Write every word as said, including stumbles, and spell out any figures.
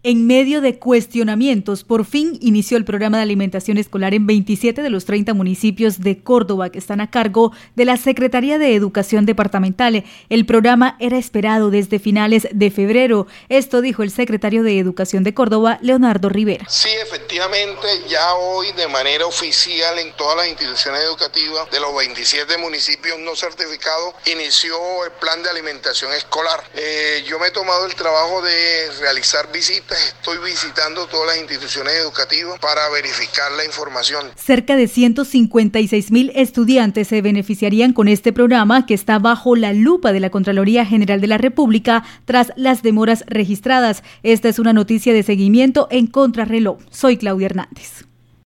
En medio de cuestionamientos, por fin inició el programa de alimentación escolar en veintisiete de los treinta municipios de Córdoba que están a cargo de la Secretaría de Educación Departamental. El programa era esperado desde finales de febrero. Esto dijo el secretario de Educación de Córdoba, Leonardo Rivera. Sí, efectivamente, ya hoy de manera oficial en todas las instituciones educativas de los veintisiete municipios no certificados inició el plan de alimentación escolar. Eh, yo me he tomado el trabajo de realizar visitas. Estoy visitando todas las instituciones educativas para verificar la información. Cerca de ciento cincuenta y seis mil estudiantes se beneficiarían con este programa que está bajo la lupa de la Contraloría General de la República tras las demoras registradas. Esta es una noticia de seguimiento en Contrarreloj. Soy Claudia Hernández.